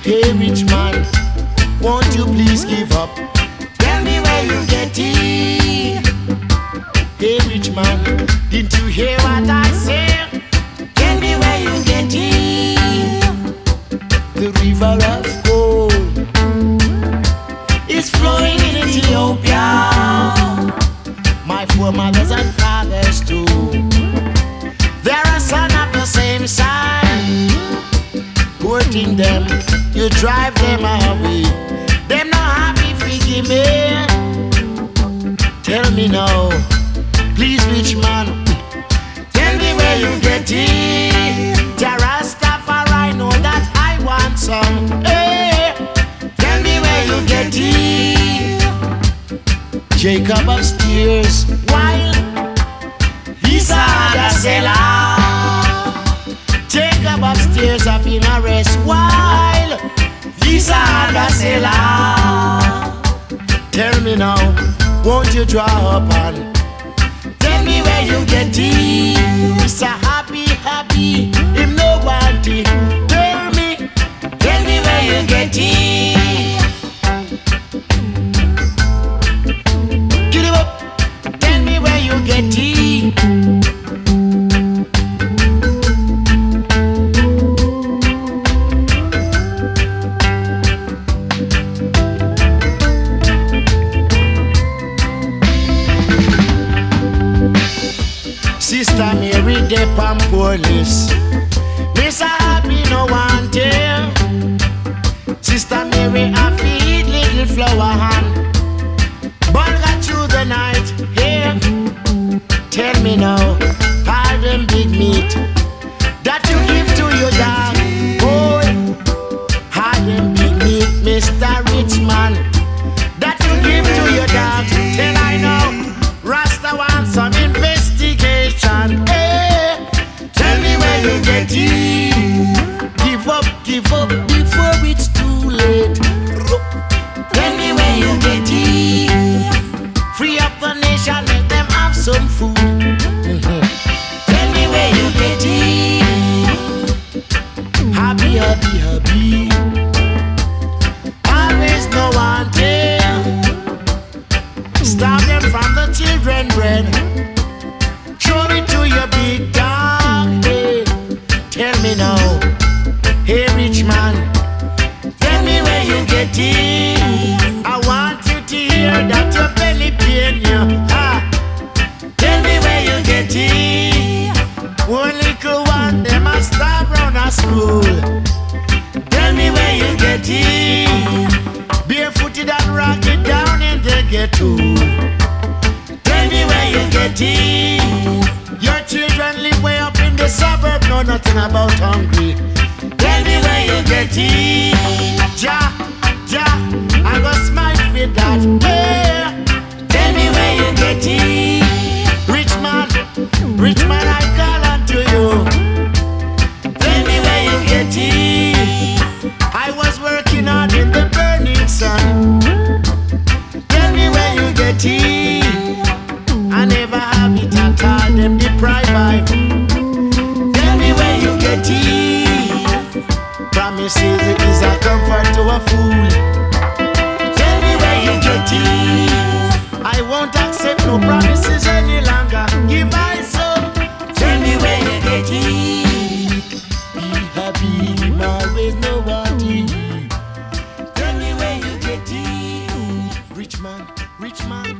Hey rich man, won't you please give up? Tell me where you get it. Hey rich man, didn't you hear what I said? Tell me where you get it. The river of gold is flowing in Ethiopia. My foremothers and fathers too, they're a son of the same side. Hurting them, you drive them away. Them not happy figure me. Tell me now, please rich man, tell me where you get it. Rastafari know that I want some. Hey, tell me where you get it. Jacob upstairs while Esau the seller. Jacob upstairs up in a rest while Esau the seller. Tell me now, won't you draw up and tell me where you get it? It's a happy, him no want it. Tell me where you get it. Get him up, tell me where you get it. Sister Mary de Pampolis, Miss Happy no want him. Sister Mary I feed little flower hand, burger through the night. Here, tell me now, all them big meat that you give to your dog. Boy, all them big meat, Mr. Richman, that you give to your dog. Tell I know, Rasta wants some investigation. Hey, tell me where you get it. Give up before it's too late. Tell me where you get it. Free up the nation, make them have some food. Tell me where you get it. Happy. Always no one there. Stop them from the children bread. Show it to your big dog. Hey, tell me now, hey rich man, tell me where you get it. I want you to hear that your belly pain you. Tell me where you get it. One little one, them a start round a school. Tell me where you get it. Barefooted and rocket down in the ghetto. Tell me where you get it. Your children live way up in the suburb, know nothing about hungry. Tell me where you get it. Ja, I go smile with that. Hey, tell me where you get it. Rich man, I call unto you. Tell me where you get it. I was working hard in the burning sun. Tell me where you get it. I never have it at all, them deprive I. Tell me where you get it. Promises it is a comfort to a fool. Tell me where you get it. I won't accept no promises any longer. Give I some. Tell me where you get it. Be happy, always know what it is. Tell me where you get it. Rich man.